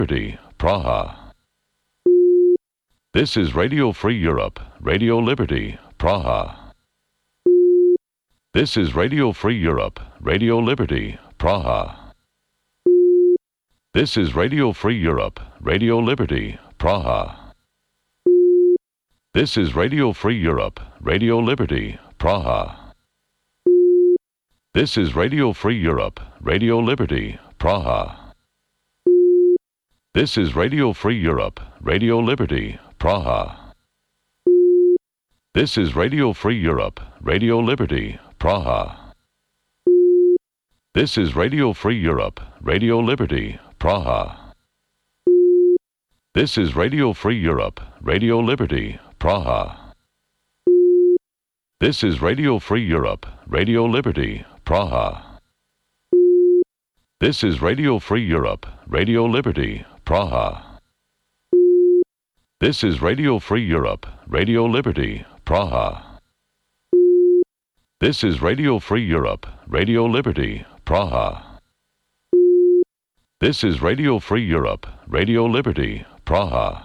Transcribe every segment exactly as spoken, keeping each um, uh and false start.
Liberty, Praha. This is Radio Free Europe, Radio Liberty, Praha. This is Radio Free Europe, Radio Liberty, Praha. This is Radio Free Europe, Radio Liberty, Praha. This is Radio Free Europe, Radio Liberty, Praha. This is Radio Free Europe, Radio Liberty, Praha. This is Radio Free Europe, Radio Liberty, Praha. This is Radio Free Europe, Radio Liberty, Praha. This is Radio Free Europe, Radio Liberty, Praha. This is Radio Free Europe, Radio Liberty, Praha. This is Radio Free Europe, Radio Liberty, Praha. This is Radio Free Europe, Radio Liberty, Praha. This is Radio Free Europe, Radio Liberty, Praha. This is Radio Free Europe, Radio Liberty, Praha. This is Radio Free Europe, Radio Liberty, Praha.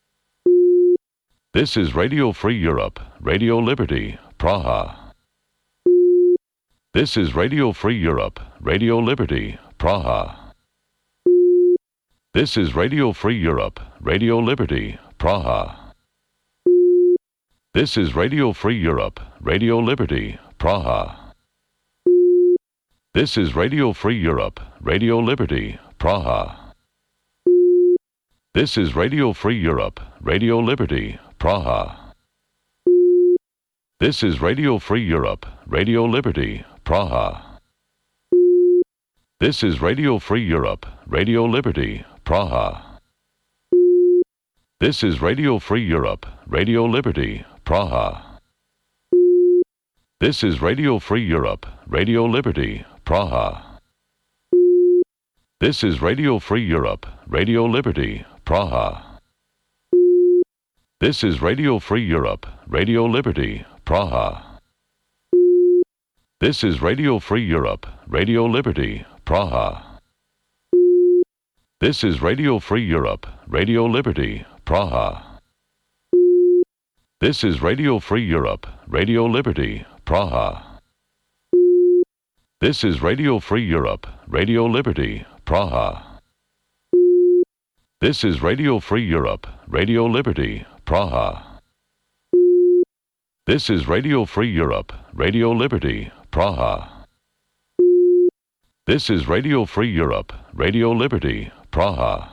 This is Radio Free Europe, Radio Liberty, Praha. This is Radio Free Europe, Radio Liberty, Praha. This is Radio Free Europe, Radio Liberty, Praha. This is Radio Free Europe, Radio Liberty, Praha. This is Radio Free Europe, Radio Liberty, Praha. This is Radio Free Europe, Radio Liberty, Praha. This is Radio Free Europe, Radio Liberty, Praha. This is Radio Free Europe, Radio Liberty, Praha. This is Radio Free Europe, Radio Liberty, Praha. This is Radio Free Europe, Radio Liberty, Praha. This is Radio Free Europe, Radio Liberty, Praha. This is Radio Free Europe, Radio Liberty, Praha. This is Radio Free Europe, Radio Liberty, Praha. This is Radio Free Europe, Radio Liberty, Praha. This is Radio Free Europe, Radio Liberty, Praha. This is Radio Free Europe, Radio Liberty, Praha. This is Radio Free Europe, Radio Liberty, Praha. This is Radio Free Europe, Radio Liberty, Praha. This is Radio Free Europe, Radio Liberty, Praha.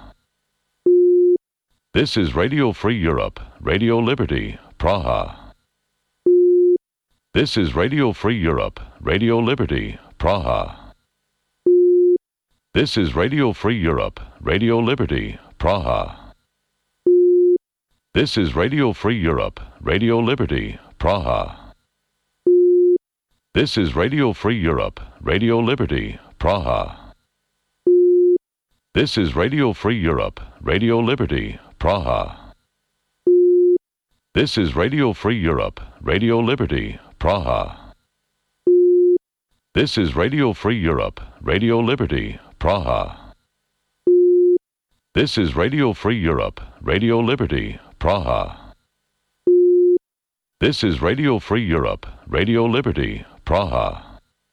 This is Radio Free Europe, Radio Liberty, Praha. This is Radio Free Europe, Radio Liberty, Praha. This is Radio Free Europe, Radio Liberty, Praha. This is Radio Free Europe, Radio Liberty, Praha. This is Radio Free Europe, Radio Liberty, Praha. This is Radio Free Europe, Radio Liberty, Praha. This is Radio Free Europe, Radio Liberty, Praha. This is Radio Free Europe, Radio Liberty, Praha. This is Radio Free Europe, Radio Liberty, Praha. This is Radio Free Europe, Radio Liberty, Praha.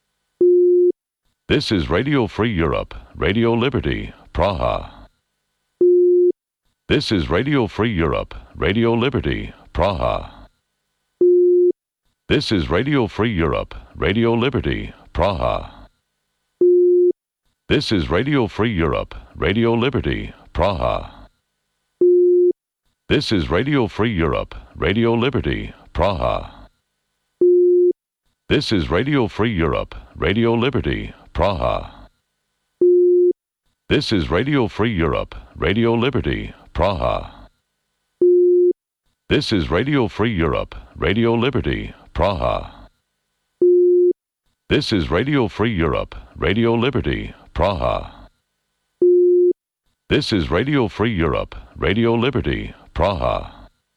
This is Radio Free Europe, Radio Liberty, Praha. This is Radio Free Europe, Radio Liberty, Praha. This is Radio Free Europe, Radio Liberty, Praha. This is Radio Free Europe, Radio Liberty, Praha. This is Radio Free Europe, Radio Liberty, Praha. This is Radio Free Europe, Radio Liberty, Praha. This is Radio Free Europe, Radio Liberty, Praha. This is Radio Free Europe, Radio Liberty, Praha. This is Radio Free Europe, Radio Liberty, Praha. This is Radio Free Europe, Radio Liberty, Praha.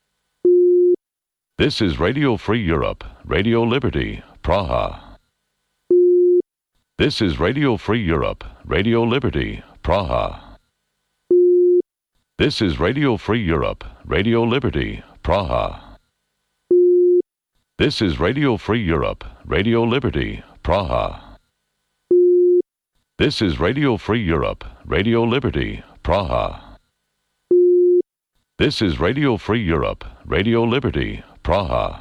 This is Radio Free Europe, Radio Liberty, Praha. This is Radio Free Europe, Radio Liberty, Praha. This is Radio Free Europe, Radio Liberty, Praha. This is Radio Free Europe, Radio Liberty, Praha. This is Radio Free Europe, Radio Liberty, Praha. This is Radio Free Europe, Radio Liberty, Praha.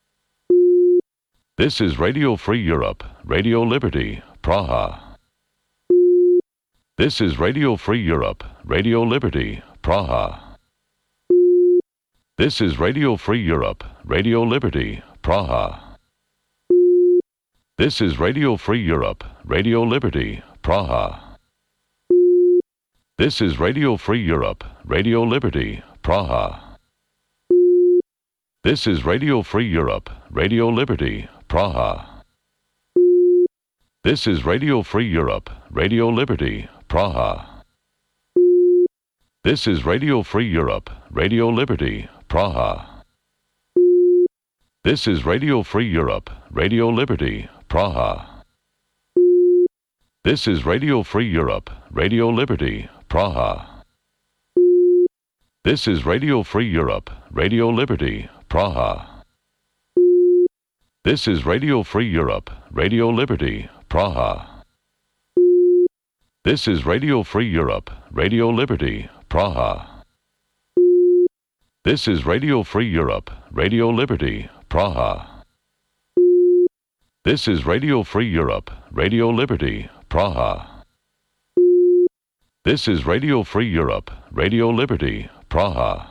This is Radio Free Europe, Radio Liberty, Praha. This is Radio Free Europe, Radio Liberty, Praha. This is Radio Free Europe, Radio Liberty, Praha. This is Radio Free Europe, Radio Liberty, Praha. This is Radio Free Europe, Radio Liberty, Praha. This is Radio Free Europe, Radio Liberty, Praha. This is Radio Free Europe, Radio Liberty, Praha. This is Radio Free Europe, Radio Liberty, Praha. This is Radio Free Europe, Radio Liberty, Praha. This is Radio Free Europe, Radio Liberty, Praha. This is Radio Free Europe, Radio Liberty, Praha. This is Radio Free Europe, Radio Liberty, Praha. This is Radio Free Europe, Radio Liberty, Praha. This is Radio Free Europe, Radio Liberty, Praha. This is Radio Free Europe, Radio Liberty, Praha. This is Radio Free Europe, Radio Liberty, Praha.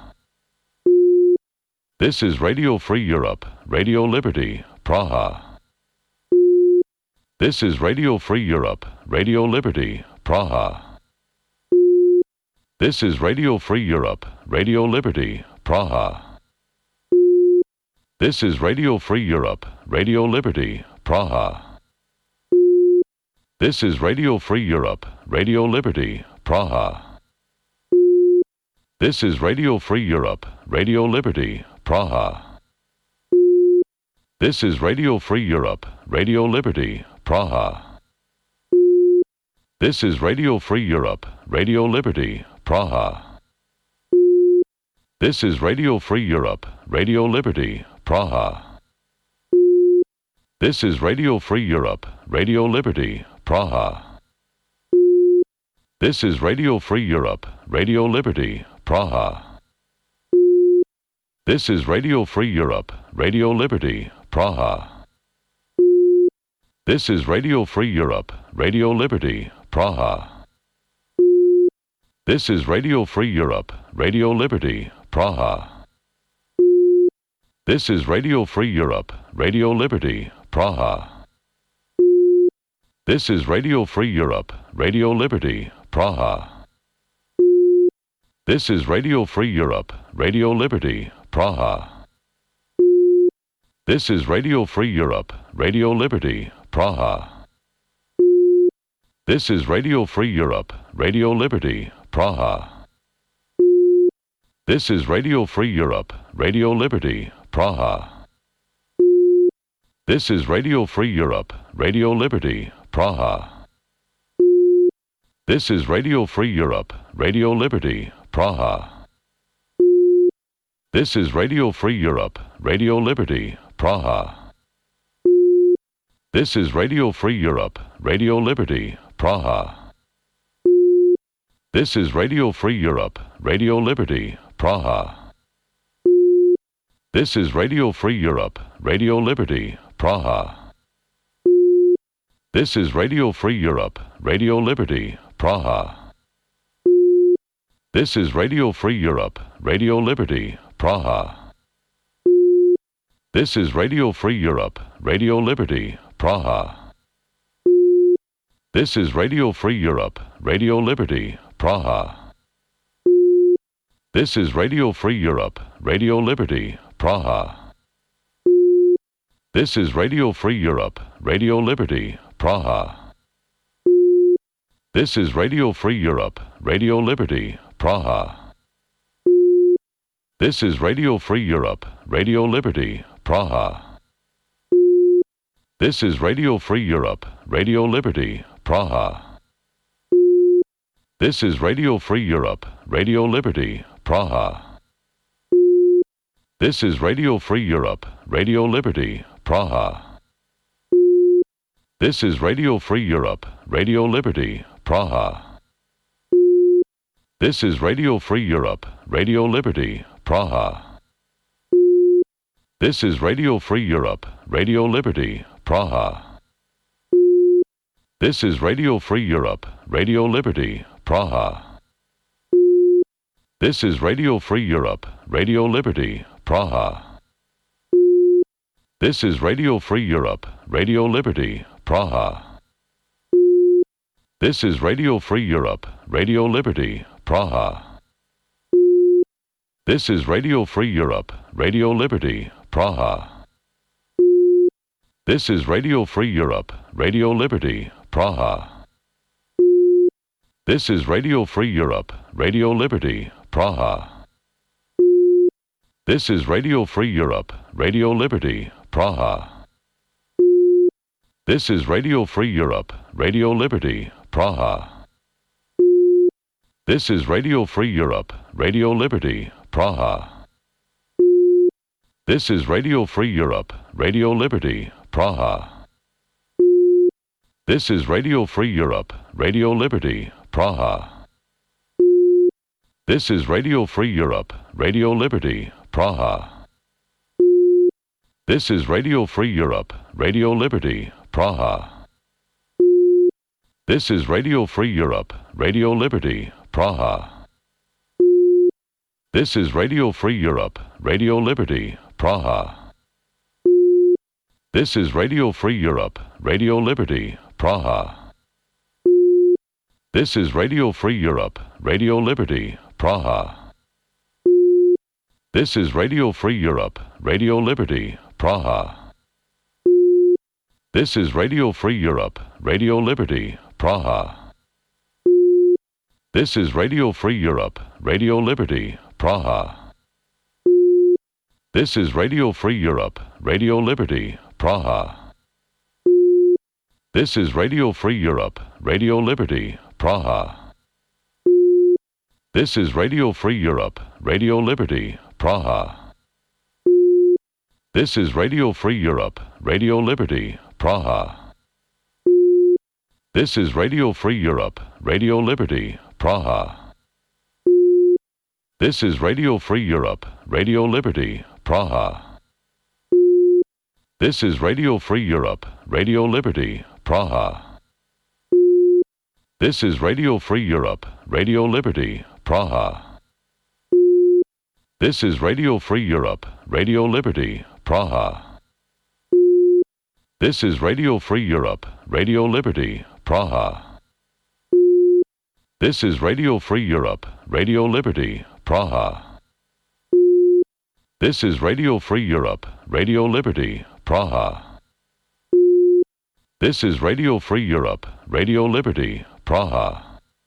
This is Radio Free Europe, Radio Liberty, Praha. This is Radio Free Europe, Radio Liberty, Praha. This is Radio Free Europe, Radio Liberty, Praha. This is Radio Free Europe, Radio Liberty, Praha. This is Radio Free Europe, Radio Liberty, Praha. This is Radio Free Europe, Radio Liberty, Praha. This is Radio Free Europe, Radio Liberty, Praha. This is Radio Free Europe, Radio Liberty, Praha. This is Radio Free Europe, Radio Liberty, Praha. This is Radio Free Europe, Radio Liberty, Praha. This is Radio Free Europe, Radio Liberty, Praha. This is Radio Free Europe, Radio Liberty, Praha. This is Radio Free Europe, Radio Liberty, Praha. This is Radio Free Europe, Radio Liberty, Praha. This is Radio Free Europe, Radio Liberty, Praha. This is Radio Free Europe, Radio Liberty, Praha. This is Radio Free Europe, Radio Liberty, Praha. This is Radio Free Europe, Radio Liberty, Praha. This is Radio Free Europe, Radio Liberty, Praha. This is Radio Free Europe, Radio Liberty, Praha. This is Radio Free Europe, Radio Liberty, Praha. This is Radio Free Europe, Radio Liberty, Praha. This is Radio Free Europe, Radio Liberty, Praha. This is Radio Free Europe, Radio Liberty, Praha. This is Radio Free Europe, Radio Liberty, Praha. This is Radio Free Europe, Radio Liberty, Praha. This is Radio Free Europe, Radio Liberty, Praha. This is Radio Free Europe, Radio Liberty, Praha. This is Radio Free Europe, Radio Liberty, Praha. This is Radio Free Europe, Radio Liberty, Praha. This is Radio Free Europe, Radio Liberty, Praha. This is Radio Free Europe, Radio Liberty, Praha. This is Radio Free Europe, Radio Liberty, Praha. This is Radio Free Europe, Radio Liberty, Praha. This is Radio Free Europe, Radio Liberty, Praha. This is Radio Free Europe, Radio Liberty, Praha. This is Radio Free Europe, Radio Liberty, Praha. This is Radio Free Europe, Radio Liberty, Praha. This is Radio Free Europe, Radio Liberty, Praha. This is Radio Free Europe, Radio Liberty, Praha. This is Radio Free Europe, Radio Liberty, Praha. This is Radio Free Europe, Radio Liberty, Praha. This is Radio Free Europe, Radio Liberty, Praha. This is Radio Free Europe, Radio Liberty, Praha. This is Radio Free Europe, Radio Liberty, Praha. This is Radio Free Europe, Radio Liberty, Praha. This is Radio Free Europe, Radio Liberty, Praha. This is Radio Free Europe, Radio Liberty, Praha. This is Radio Free Europe, Radio Liberty, Praha. This is Radio Free Europe, Radio Liberty, Praha. This is Radio Free Europe, Radio Liberty, Praha. This is Radio Free Europe, Radio Liberty, Praha. This is Radio Free Europe, Radio Liberty, Praha. This is Radio Free Europe, Radio Liberty, Praha. This is Radio Free Europe, Radio Liberty, Praha. This is Radio Free Europe, Radio Liberty, Praha. This is Radio Free Europe, Radio Liberty, Praha. This is Radio Free Europe, Radio Liberty, Praha. This is Radio Free Europe, Radio Liberty, Praha. This is Radio Free Europe, Radio Liberty, Praha. This is Radio Free Europe, Radio Liberty, Praha. This is Radio Free Europe, Radio Liberty, Praha. This is Radio Free Europe, Radio Liberty, Praha. This is Radio Free Europe, Radio Liberty, Praha. This is Radio Free Europe, Radio Liberty, Praha. This is Radio Free Europe, Radio Liberty, Praha. This is Radio Free Europe, Radio Liberty, Praha. This is Radio Free Europe, Radio Liberty, Praha. This is Radio Free Europe, Radio Liberty, Praha. This is Radio Free Europe, Radio Liberty, Praha. This is Radio Free Europe, Radio Liberty, Praha. This is Radio Free Europe, Radio Liberty, Praha. This is Radio Free Europe, Radio Liberty, Praha. This is Radio Free Europe, Radio Liberty, Praha.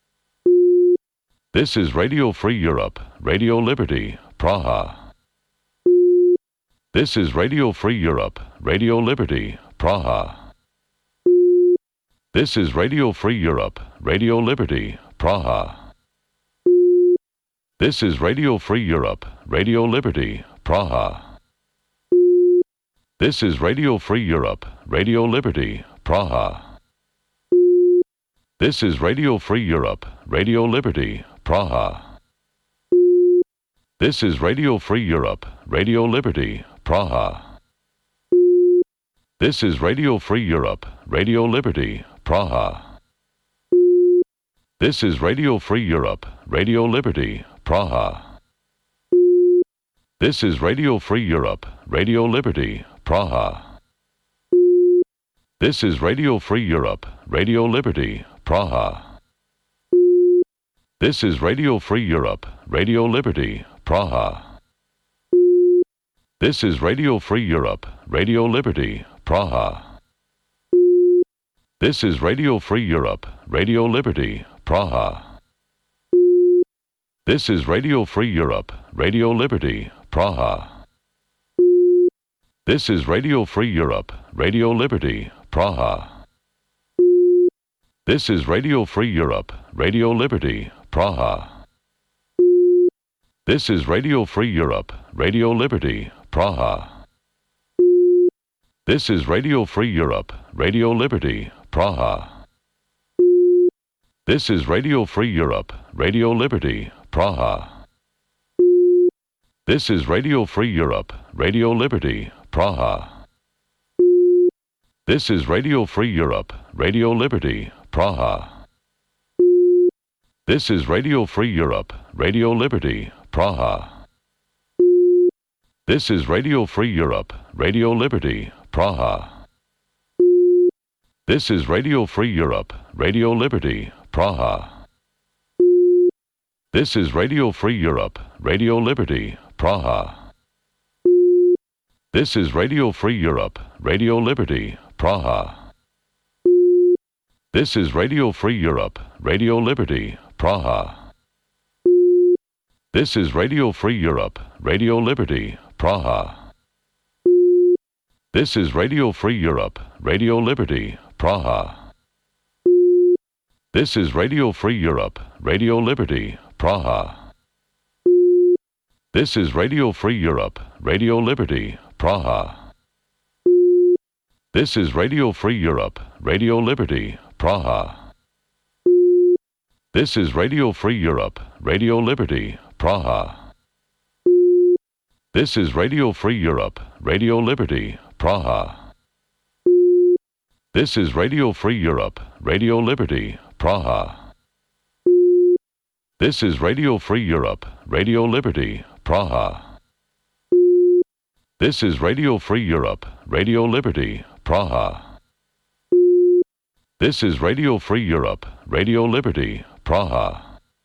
This is Radio Free Europe, Radio Liberty, Praha. This is Radio Free Europe, Radio Liberty, Praha. This is Radio Free Europe, Radio Liberty, Praha. This is Radio Free Europe, Radio Liberty, Praha. This is Radio Free Europe, Radio Liberty, Praha. This is Radio Free Europe, Radio Liberty, Praha. This is Radio Free Europe, Radio Liberty, Praha. This is Radio Free Europe, Radio Liberty, Praha. This is Radio Free Europe, Radio Liberty, Praha. This is Radio Free Europe, Radio Liberty, Praha. This is Radio Free Europe, Radio Liberty, Praha. This is Radio Free Europe, Radio Liberty, Praha. This is Radio Free Europe, Radio Liberty, Praha. This is Radio Free Europe, Radio Liberty, Praha. This is Radio Free Europe, Radio Liberty, Praha. This is Radio Free Europe, Radio Liberty, Praha. This is Radio Free Europe, Radio Liberty, Praha. This is Radio Free Europe, Radio Liberty, Praha. This is Radio Free Europe, Radio Liberty, Praha. This is Radio Free Europe, Radio Liberty, Praha. This is Radio Free Europe, Radio Liberty, Praha. This is Radio Free Europe, Radio Liberty, Praha. This is Radio Free Europe, Radio Liberty, Praha. This is Radio Free Europe, Radio Liberty, Praha. This is Radio Free Europe, Radio Liberty, Praha. This is Radio Free Europe, Radio Liberty, Praha. This is Radio Free Europe, Radio Liberty, Praha. This is Radio Free Europe, Radio Liberty, Praha. This is Radio Free Europe, Radio Liberty, Praha. This is Radio Free Europe, Radio Liberty, Praha. This is Radio Free Europe, Radio Liberty, Praha. This is Radio Free Europe, Radio Liberty, Praha. This is Radio Free Europe, Radio Liberty, Praha. This is Radio Free Europe, Radio Liberty, Praha. This is Radio Free Europe, Radio Liberty, Praha. This is Radio Free Europe, Radio Liberty, Praha. This is Radio Free Europe, Radio Liberty, Praha. This is Radio Free Europe, Radio Liberty, Praha. This is Radio Free Europe, Radio Liberty, Praha.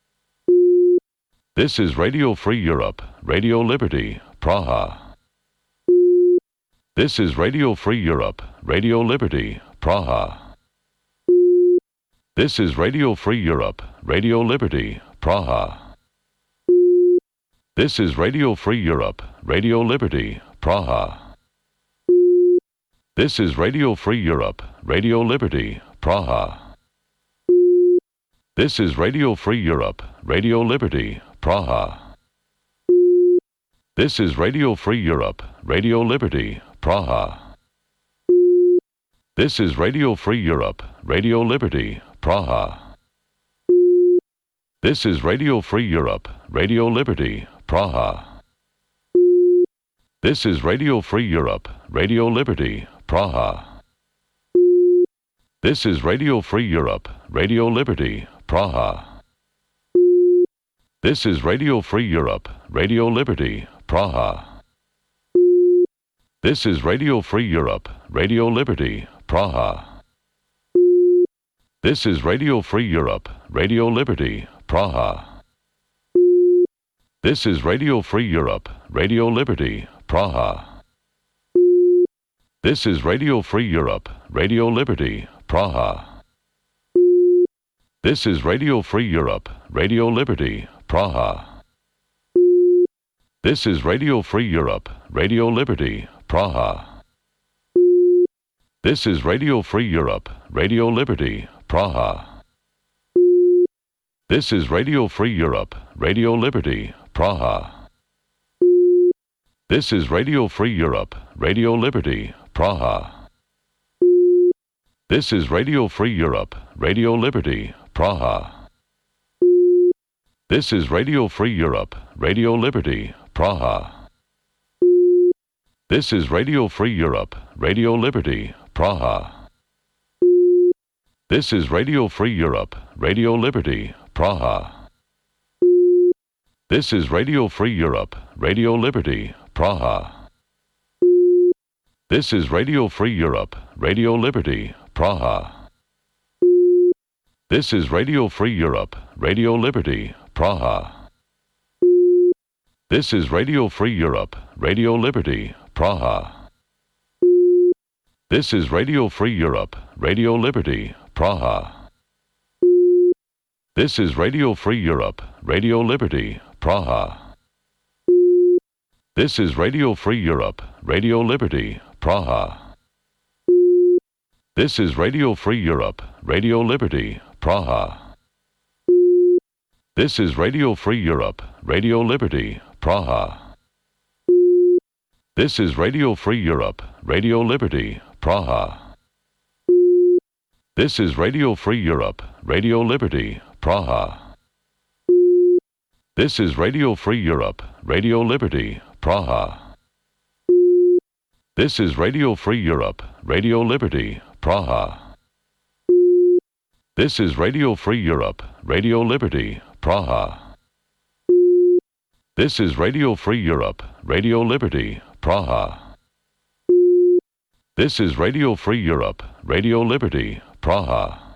This is Radio Free Europe, Radio Liberty, Praha. This is Radio Free Europe, Radio Liberty, Praha. This is Radio Free Europe, Radio Liberty, Praha. This is Radio Free Europe, Radio Liberty, Praha. This is Radio Free Europe, Radio Liberty, Praha. This is Radio Free Europe, Radio Liberty, Praha. This is Radio Free Europe, Radio Liberty, Praha. This is Radio Free Europe, Radio Liberty, Praha. This is Radio Free Europe, Radio Liberty, Praha. This is Radio Free Europe, Radio Liberty, Praha. This is Radio Free Europe, Radio Liberty, Praha. This is Radio Free Europe, Radio Liberty, Praha. This is Radio Free Europe, Radio Liberty, Praha. This is Radio Free Europe, Radio Liberty, Praha. This is Radio Free Europe, Radio Liberty, Praha. This is Radio Free Europe, Radio Liberty, Praha. This is Radio Free Europe, Radio Liberty, Praha. This is Radio Free Europe, Radio Liberty, Praha. This is Radio Free Europe, Radio Liberty, Praha. This is Radio Free Europe, Radio Liberty, Praha. This is Radio Free Europe, Radio Liberty, Praha. This is Radio Free Europe, Radio Liberty, Praha. This is Radio Free Europe, Radio Liberty, Praha. This is Radio Free Europe, Radio Liberty, Praha. This is Radio Free Europe, Radio Liberty, Praha. This is Radio Free Europe, Radio Liberty, Praha. This is Radio Free Europe, Radio Liberty, Praha. This is Radio Free Europe, Radio Liberty, Praha. This is Radio Free Europe, Radio Liberty, Praha. This is Radio Free Europe, Radio Liberty, Praha. This is Radio Free Europe, Radio Liberty, Praha. This is Radio Free Europe, Radio Liberty, Praha. This is Radio Free Europe, Radio Liberty, Praha. This is Radio Free Europe, Radio Liberty, Praha. This is Radio Free Europe, Radio Liberty, Praha. This is Radio Free Europe, Radio Liberty, Praha. This is Radio Free Europe, Radio Liberty, Praha. This is Radio Free Europe, Radio Liberty, Praha. This is Radio Free Europe, Radio Liberty, Praha. This is Radio Free Europe, Radio Liberty, Praha. This is Radio Free Europe, Radio Liberty, Praha.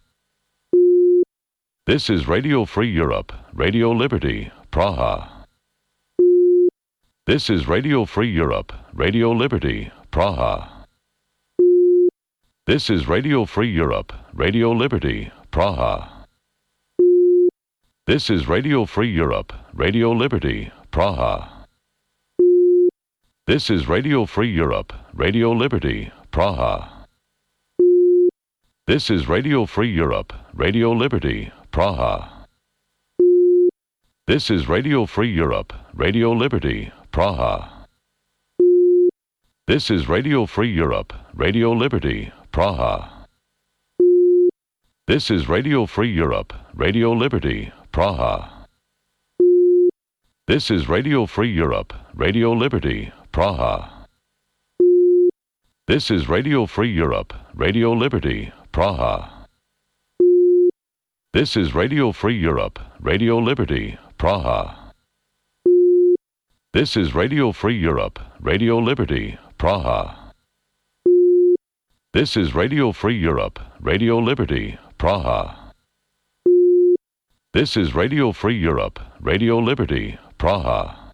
This is Radio Free Europe, Radio Liberty, Praha. This is Radio Free Europe, Radio Liberty, Praha. This is Radio Free Europe, Radio Liberty, Praha. This is Radio Free Europe, Radio Liberty, Praha. This is Radio Free Europe, Radio Liberty, Praha. This is Radio Free Europe, Radio Liberty, Praha. This is Radio Free Europe, Radio Liberty, Praha. This is Radio Free Europe, Radio Liberty, Praha. This is Radio Free Europe, Radio Liberty, Praha. This is Radio Free Europe, Radio Liberty, Praha. This is Radio Free Europe, Radio Liberty, Praha. This is Radio Free Europe, Radio Liberty, Praha. This is Radio Free Europe, Radio Liberty, Praha. This is Radio Free Europe, Radio Liberty, Praha. This is Radio Free Europe, Radio Liberty, Praha.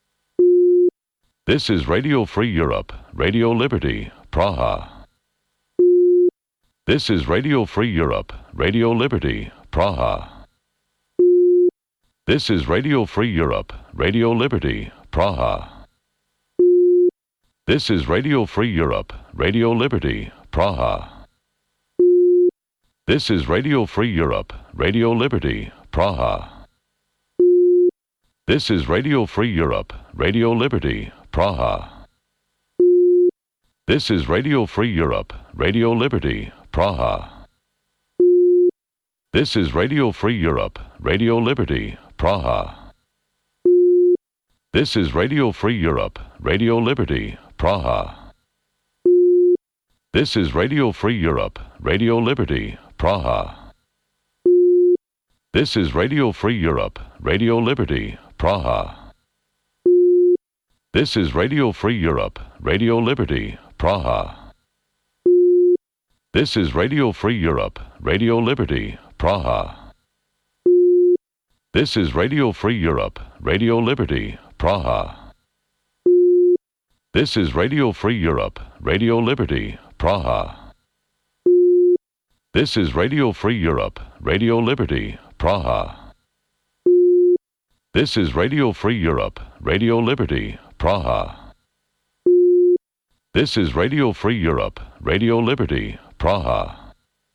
This is Radio Free Europe, Radio Liberty, Praha. This is Radio Free Europe, Radio Liberty, Praha. This is Radio Free Europe, Radio Liberty, Praha. This is Radio Free Europe, Radio Liberty, Praha. This is Radio Free Europe, Radio Liberty, Praha. This is Radio Free Europe, Radio Liberty, Praha. This is Radio Free Europe, Radio Liberty, Praha. This is Radio Free Europe, Radio Liberty, Praha. This is Radio Free Europe, Radio Liberty, Praha. This is Radio Free Europe, Radio Liberty, Praha. This is Radio Free Europe, Radio Liberty, Praha. This is Radio Free Europe, Radio Liberty, Praha. This is Radio Free Europe, Radio Liberty, Praha. This is Radio Free Europe, Radio Liberty, Praha. This is Radio Free Europe, Radio Liberty, Praha. This is Radio Free Europe, Radio Liberty, Praha. This is Radio Free Europe, Radio Liberty, Praha. This is Radio Free Europe, Radio Liberty, Praha.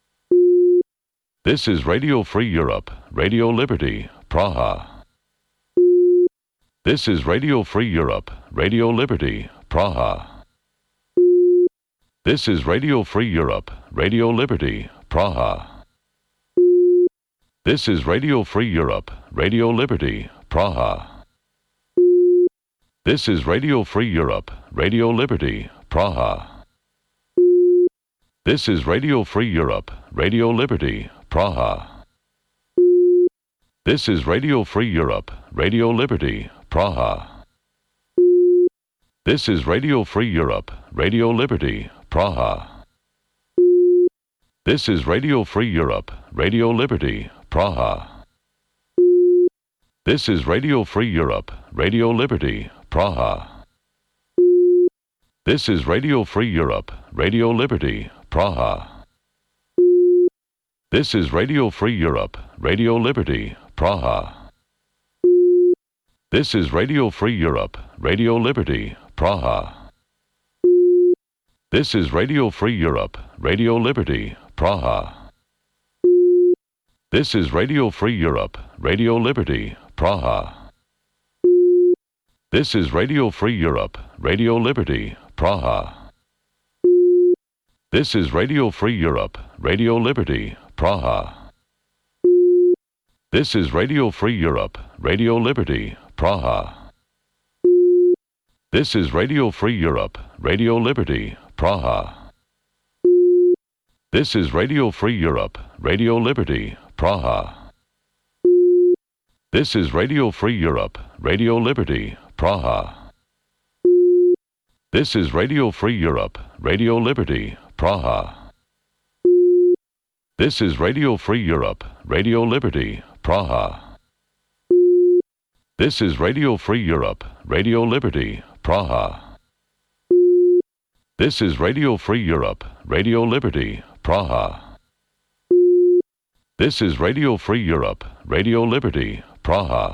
This is Radio Free Europe, Radio Liberty, Praha. This is Radio Free Europe, Radio Liberty, Praha. This is Radio Free Europe, Radio Liberty, Praha. This is Radio Free Europe, Radio Liberty, Praha. This is Radio Free Europe, Radio Liberty, Praha. This is Radio Free Europe, Radio Liberty, Praha. This is Radio Free Europe, Radio Liberty, Praha. This is Radio Free Europe, Radio Liberty, Praha. This is Radio Free Europe, Radio Liberty, Praha. This is Radio Free Europe, Radio Liberty, Praha. This is Radio Free Europe, Radio Liberty, Praha. This is Radio Free Europe, Radio Liberty, Praha. This is Radio Free Europe, Radio Liberty, Praha. This is Radio Free Europe, Radio Liberty, Praha. This is Radio Free Europe, Radio Liberty, Praha. This is Radio Free Europe, Radio Liberty, Praha. This is Radio Free Europe, Radio Liberty, Praha. This is Radio Free Europe, Radio Liberty, Praha. This is Radio Free Europe, Radio Liberty, Praha. This is Radio Free Europe, Radio Liberty, Praha. This is Radio Free Europe, Radio Liberty, Praha. This is Radio Free Europe, Radio Liberty, Praha. This is Radio Free Europe, Radio Liberty, Praha. This is Radio Free Europe, Radio Liberty, Praha. This is Radio Free Europe, Radio Liberty, Praha. This is Radio Free Europe, Radio Liberty, Praha.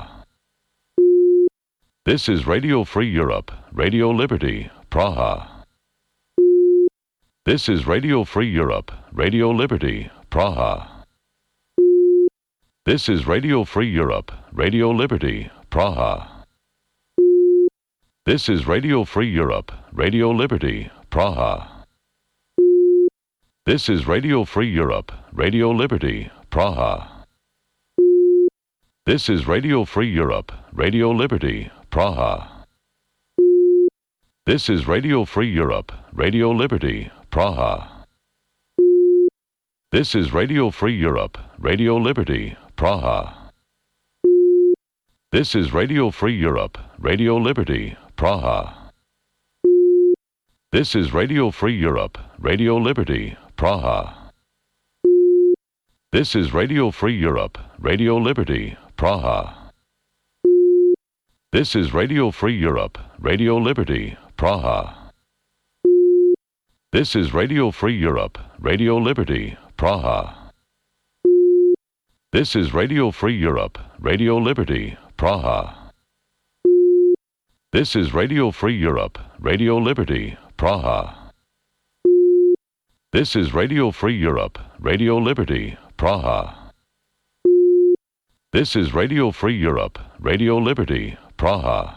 This is Radio Free Europe, Radio Liberty, Praha. This is Radio Free Europe, Radio Liberty, Praha. This is Radio Free Europe, Radio Liberty, Praha. This is Radio Free Europe, Radio Liberty, Praha. This is Radio Free Europe, Radio Liberty, Praha. This is Radio Free Europe, Radio Liberty, Praha. This is Radio Free Europe, Radio Liberty, Praha. This is Radio Free Europe, Radio Liberty, Praha. This is Radio Free Europe, Radio Liberty, Praha. This is Radio Free Europe, Radio Liberty, Praha. This is Radio Free Europe, Radio Liberty, Praha. This is Radio Free Europe, Radio Liberty, Praha. This is Radio Free Europe, Radio Liberty, Praha. This is Radio Free Europe, Radio Liberty, Praha. This is Radio Free Europe, Radio Liberty, Praha. This is Radio Free Europe, Radio Liberty, Praha. This is Radio Free Europe, Radio Liberty, Praha.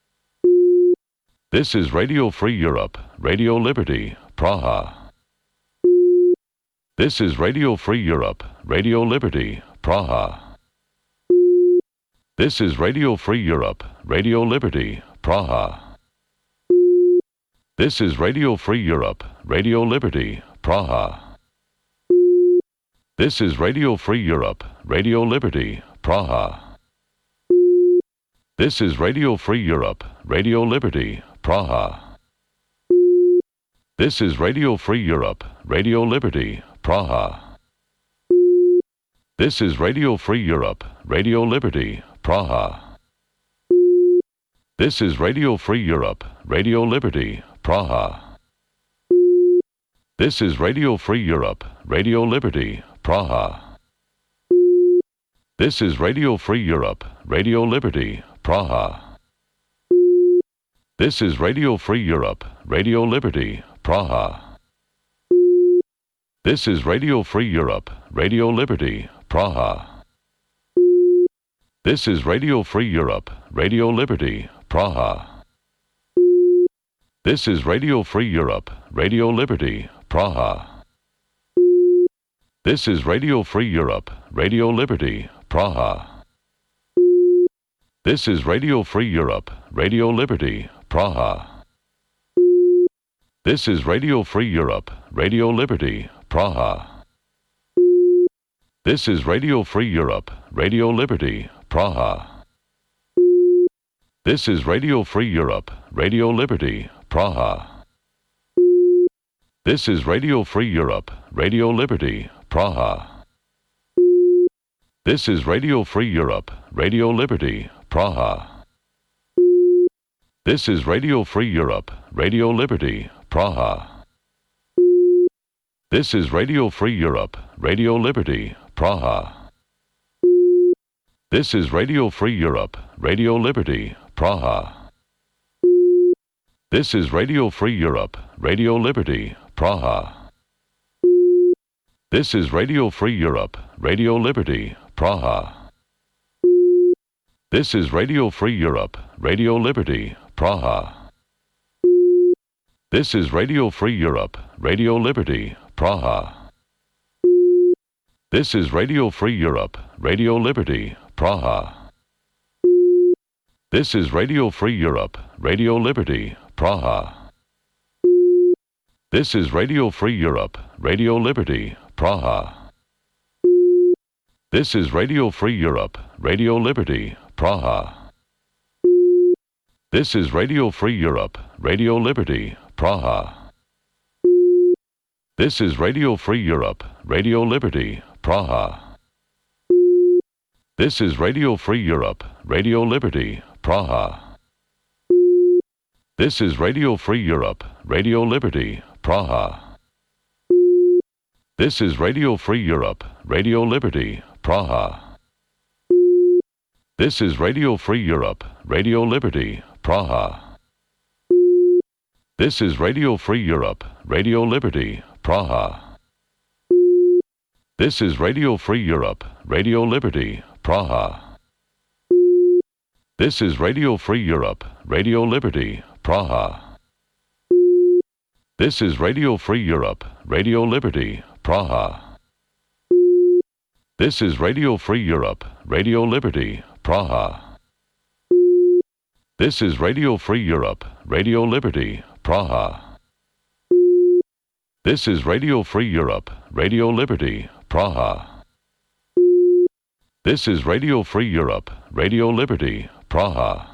This is Radio Free Europe, Radio Liberty, Praha. This is Radio Free Europe, Radio Liberty, Praha. This is Radio Free Europe, Radio Liberty, Praha. This is Radio Free Europe, Radio Liberty, Praha. This is Radio Free Europe, Radio Liberty, Praha. This is Radio Free Europe, Radio Liberty, Praha. This is Radio Free Europe, Radio Liberty, Praha. This is Radio Free Europe, Radio Liberty, Praha. This is Radio Free Europe, Radio Liberty, Praha. This is Radio Free Europe, Radio Liberty, Praha. This is Radio Free Europe, Radio Liberty, Praha. This is Radio Free Europe, Radio Liberty, Praha. This is Radio Free Europe, Radio Liberty, Praha. This is Radio Free Europe, Radio Liberty, Praha. This is Radio Free Europe, Radio Liberty, Praha. This is Radio Free Europe, Radio Liberty, Praha. This is Radio Free Europe, Radio Liberty, Praha. This is Radio Free Europe, Radio Liberty, Praha. This is Radio Free Europe, Radio Liberty, Praha. This is Radio Free Europe, Radio Liberty, Praha. This is Radio Free Europe, Radio Liberty, Praha. This is Radio Free Europe, Radio Liberty, Praha. This is Radio Free Europe, Radio Liberty, Praha. This is Radio Free Europe, Radio Liberty, Praha. This is Radio Free Europe, Radio Liberty, Praha. This is Radio Free Europe, Radio Liberty, Praha. This is Radio Free Europe, Radio Liberty, Praha. This is Radio Free Europe, Radio Liberty, Praha. This is Radio Free Europe, Radio Liberty, Praha. This is Radio Free Europe, Radio Liberty, Praha. This is Radio Free Europe, Radio Liberty, Praha. This is Radio Free Europe, Radio Liberty, Praha. This is Radio Free Europe, Radio Liberty, Praha. This is Radio Free Europe, Radio Liberty, Praha. This is Radio Free Europe, Radio Liberty, Praha. This is Radio Free Europe, Radio Liberty, Praha. This is Radio Free Europe, Radio Liberty, Praha. This is Radio Free Europe, Radio Liberty, Praha. This is Radio Free Europe, Radio Liberty, Praha. This is Radio Free Europe, Radio Liberty, Praha. This is Radio Free Europe, Radio Liberty, Praha. This is Radio Free Europe, Radio Liberty, Praha. This is Radio Free Europe, Radio Liberty, Praha. This is Radio Free Europe, Radio Liberty, Praha. This is Radio Free Europe, Radio Liberty, Praha. This is Radio Free Europe, Radio Liberty, Praha. This is Radio Free Europe, Radio Liberty, Praha.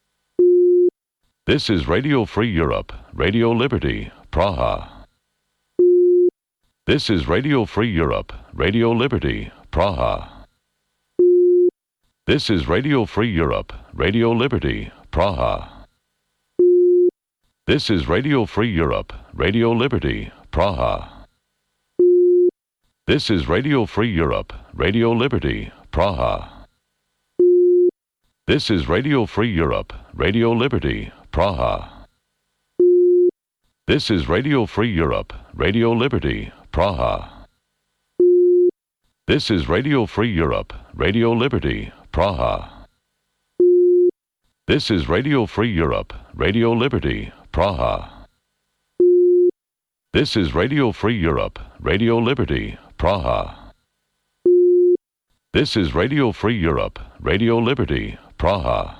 This is Radio Free Europe, Radio Liberty, Praha. This is Radio Free Europe, Radio Liberty, Praha. This is Radio Free Europe, Radio Liberty, Praha. This is Radio Free Europe, Radio Liberty, Praha. This is Radio Free Europe, Radio Liberty, Praha. This is Radio Free Europe, Radio Liberty, Praha. This is Radio Free Europe, Radio Liberty, Praha. This is Radio Free Europe, Radio Liberty, Praha. This is Radio Free Europe, Radio Liberty, Praha. This is Radio Free Europe, Radio Liberty, Praha. This is Radio Free Europe, Radio Liberty, Praha.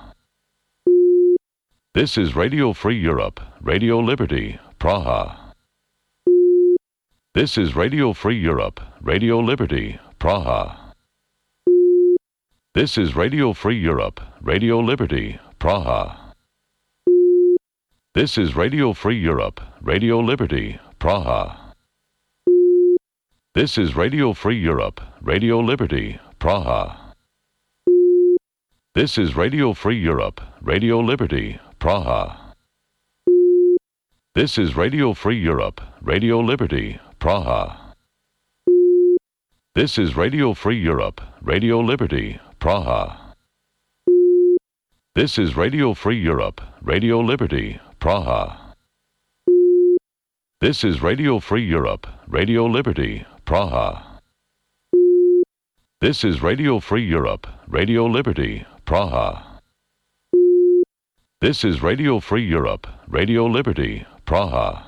This is Radio Free Europe, Radio Liberty, Praha. This is Radio Free Europe, Radio Liberty, Praha. This is Radio Free Europe, Radio Liberty, Praha. This is Radio Free Europe, Radio Liberty, Praha. This is Radio Free Europe, Radio Liberty, Praha. This is Radio Free Europe, Radio Liberty, Praha. This is Radio Free Europe, Radio Liberty, Praha. This is Radio Free Europe, Radio Liberty, Praha. This is Radio Free Europe, Radio Liberty, Praha. This is Radio Free Europe, Radio Liberty, Praha. This is Radio Free Europe, Radio Liberty, Praha. This is Radio Free Europe, Radio Liberty, Praha.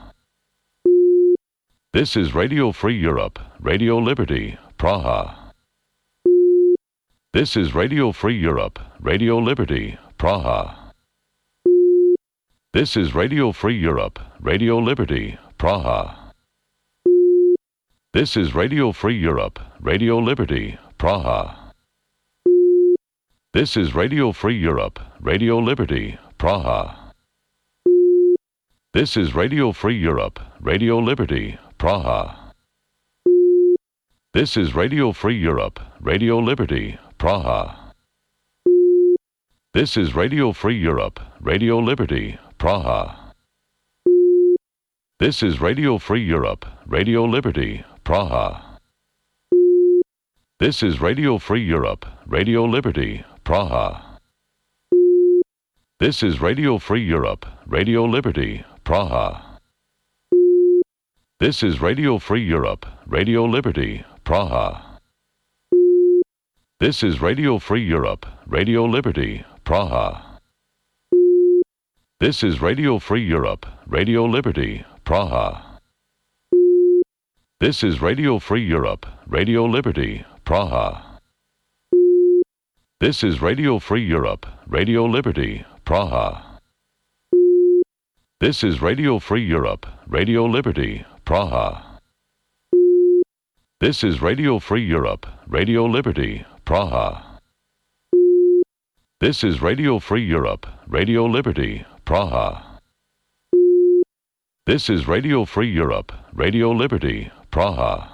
This is Radio Free Europe, Radio Liberty, Praha. This is Radio Free Europe, Radio Liberty, Praha. This is Radio Free Europe, Radio Liberty, Praha. This is Radio Free Europe, Radio Liberty, Praha. This is Radio Free Europe, Radio Liberty, Praha. This is Radio Free Europe, Radio Liberty, Praha. This is Radio Free Europe, Radio Liberty, Praha. This is Radio Free Europe, Radio Liberty, Praha. This is Radio Free Europe, Radio Liberty, Praha. This is Radio Free Europe, Radio Liberty, Praha. This is Radio Free Europe, Radio Liberty, Praha. This is Radio Free Europe, Radio Liberty, Praha. This is Radio Free Europe, Radio Liberty, Praha. This is Radio Free Europe, Radio Liberty, Praha. This is Radio Free Europe, Radio Liberty, Praha. This is Radio Free Europe, Radio Liberty, Praha. This is Radio Free Europe, Radio Liberty, Praha. This is Radio Free Europe, Radio Liberty, Praha. This is Radio Free Europe, Radio Liberty, Praha. This is Radio Free Europe, Radio Liberty, Praha.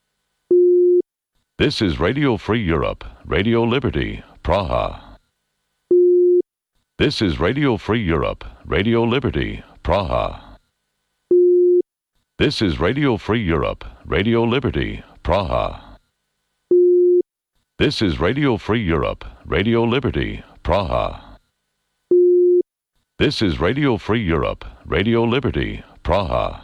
This is Radio Free Europe, Radio Liberty, Praha. This is Radio Free Europe, Radio Liberty, Praha. This is Radio Free Europe, Radio Liberty, Praha. This is Radio Free Europe, Radio Liberty, Praha. This is Radio Free Europe, Radio Liberty, Praha.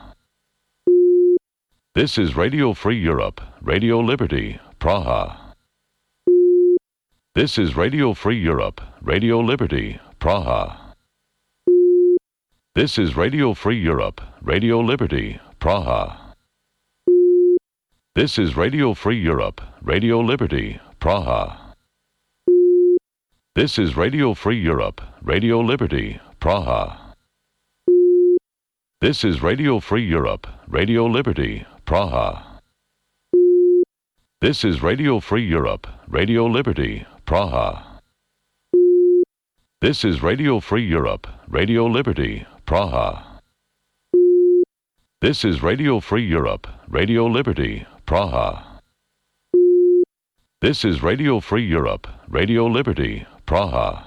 This is Radio Free Europe, Radio Liberty, Praha. This is Radio Free Europe, Radio Liberty, Praha. This is Radio Free Europe, Radio Liberty, Praha. This is Radio Free Europe, Radio Liberty, Praha. This is Radio Free Europe, Radio Liberty, Praha. This is Radio Free Europe, Radio Liberty, Praha. This is Radio Free Europe, Radio Liberty, Praha. This is Radio Free Europe, Radio Liberty, Praha. This is Radio Free Europe, Radio Liberty, Praha. This is Radio Free Europe, Radio Liberty, Praha.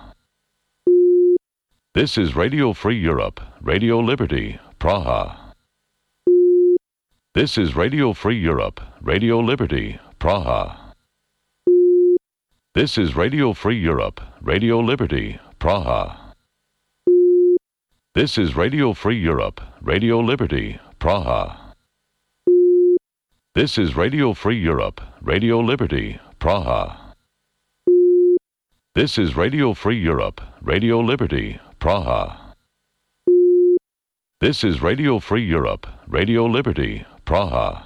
This is Radio Free Europe, Radio Liberty, Praha. This is Radio Free Europe, Radio Liberty, Praha. This is Radio Free Europe, Radio Liberty, Praha. This is Radio Free Europe, Radio Liberty, Praha. This is Radio Free Europe, Radio Liberty, Praha. This is Radio Free Europe, Radio Liberty, Praha. This is Radio Free Europe, Radio Liberty, Praha.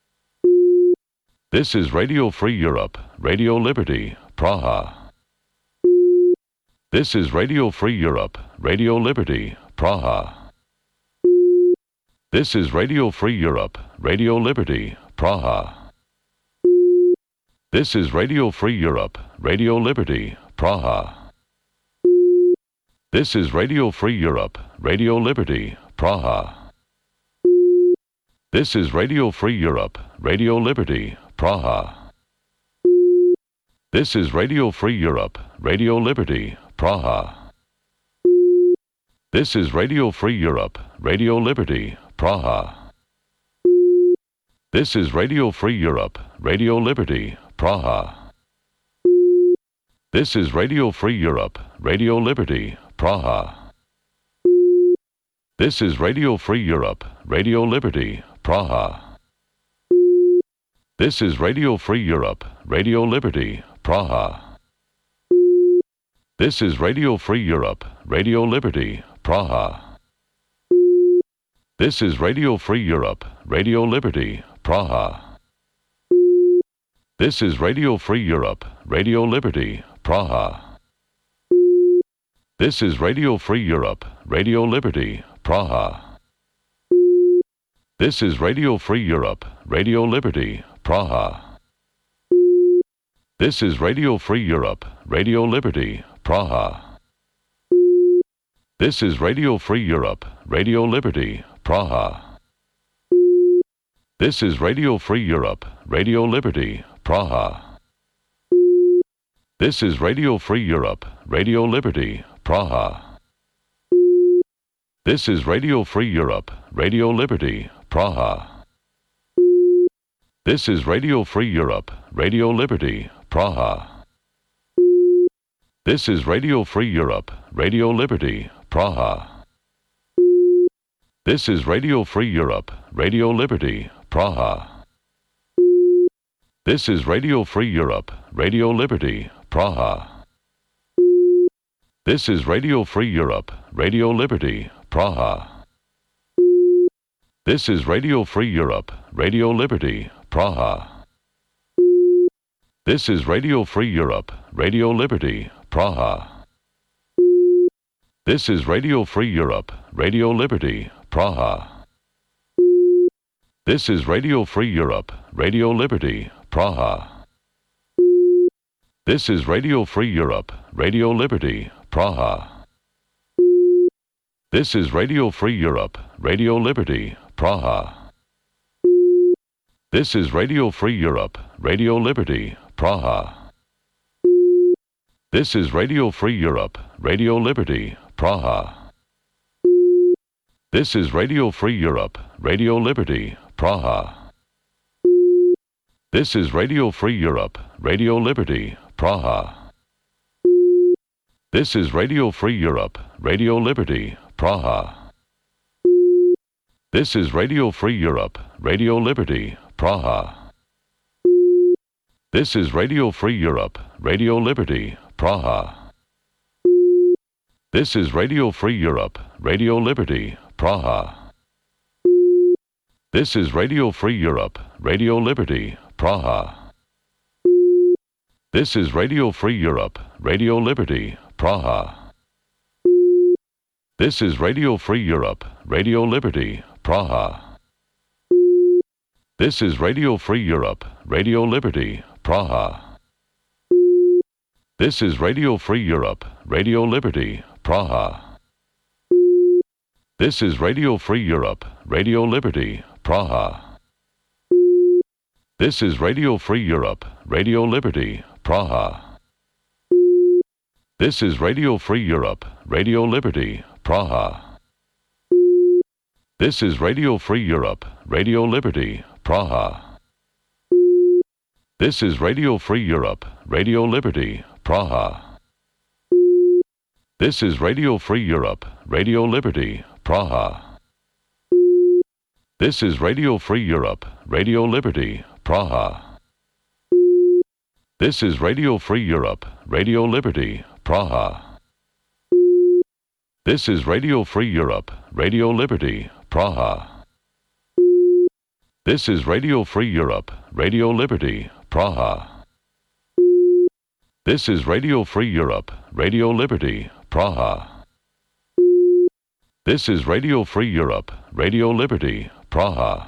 This is Radio Free Europe, Radio Liberty, Praha. This is Radio Free Europe, Radio Liberty, Praha. This is Radio Free Europe, Radio Liberty, Praha. This is Radio Free Europe, Radio Liberty, Praha. This is Radio Free Europe, Radio Liberty, Praha. This is Radio Free Europe, Radio Liberty, Praha. This is Radio Free Europe, Radio Liberty, Praha. This is Radio Free Europe, Radio Liberty, Praha. This is Radio Free Europe, Radio Liberty, Praha. This is Radio Free Europe, Radio Liberty, Praha. This is Radio Free Europe, Radio Liberty, Praha. This is Radio Free Europe, Radio Liberty, Praha. This is Radio Free Europe, Radio Liberty, Praha. This is Radio Free Europe, Radio Liberty, Praha. This is Radio Free Europe, Radio Liberty, Praha. This is Radio Free Europe, Radio Liberty, Praha. This is Radio Free Europe, Radio Liberty, Praha. This is Radio Free Europe, Radio Liberty, Praha. This is Radio Free Europe, Radio Liberty, Praha. This is Radio Free Europe, Radio Liberty, Praha. This is Radio Free Europe, Radio Liberty, Praha. This is Radio Free Europe, Radio Liberty, Praha. This is Radio Free Europe, Radio Liberty, Praha. This is Radio Free Europe, Radio Liberty, Praha. This is Radio Free Europe, Radio Liberty, Praha. This is Radio Free Europe, Radio Liberty, Praha. This is Radio Free Europe, Radio Liberty, Praha. This is Radio Free Europe, Radio Liberty, Praha. This is Radio Free Europe, Radio Liberty, Praha. This is Radio Free Europe, Radio Liberty, Praha. This is Radio Free Europe, Radio Liberty, Praha. This is Radio Free Europe, Radio Liberty, Praha. This is Radio Free Europe, Radio Liberty, Praha. This is Radio Free Europe, Radio Liberty, Praha. This is Radio Free Europe, Radio Liberty, Praha. This is Radio Free Europe, Radio Liberty, Praha. This is Radio Free Europe, Radio Liberty, Praha. This is Radio Free Europe, Radio Liberty, Praha. This is Radio Free Europe, Radio Liberty, Praha. This is Radio Free Europe, Radio Liberty, Praha. This is Radio Free Europe, Radio Liberty, Praha. This is Radio Free Europe, Radio Liberty, Praha. This is Radio Free Europe, Radio Liberty, Praha. This is Radio Free Europe, Radio Liberty, Praha. This is Radio Free Europe, Radio Liberty, Praha. This is Radio Free Europe, Radio Liberty, Praha. This is Radio Free Europe, Radio Liberty, Praha. This is Radio Free Europe, Radio Liberty, Praha. This is Radio Free Europe, Radio Liberty, Praha. This is Radio Free Europe, Radio Liberty, Praha. This is Radio Free Europe, Radio Liberty, Praha. This is Radio Free Europe, Radio Liberty, Praha. This is Radio Free Europe, Radio Liberty, Praha. This is Radio Free Europe, Radio Liberty, Praha. This is Radio Free Europe, Radio Liberty, Praha. This is Radio Free Europe, Radio Liberty, Praha. This is Radio Free Europe, Radio Liberty, Praha. This is Radio Free Europe, Radio Liberty, Praha.